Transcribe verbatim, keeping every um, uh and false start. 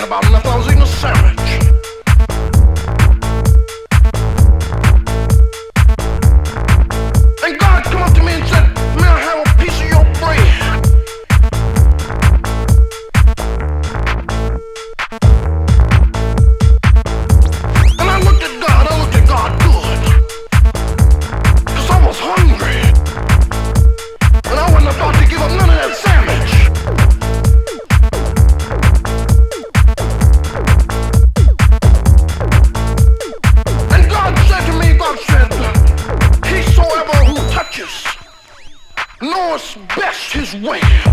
thinking about nothing. I was eating a sandwich. And God come up to me and said, may I have a piece of your bread? And I looked at God, I looked at God good. Cause I was hungry. And I wasn't about to give up none of that sandwich. And God said to me, God said, whosoever who touches knoweth best his way.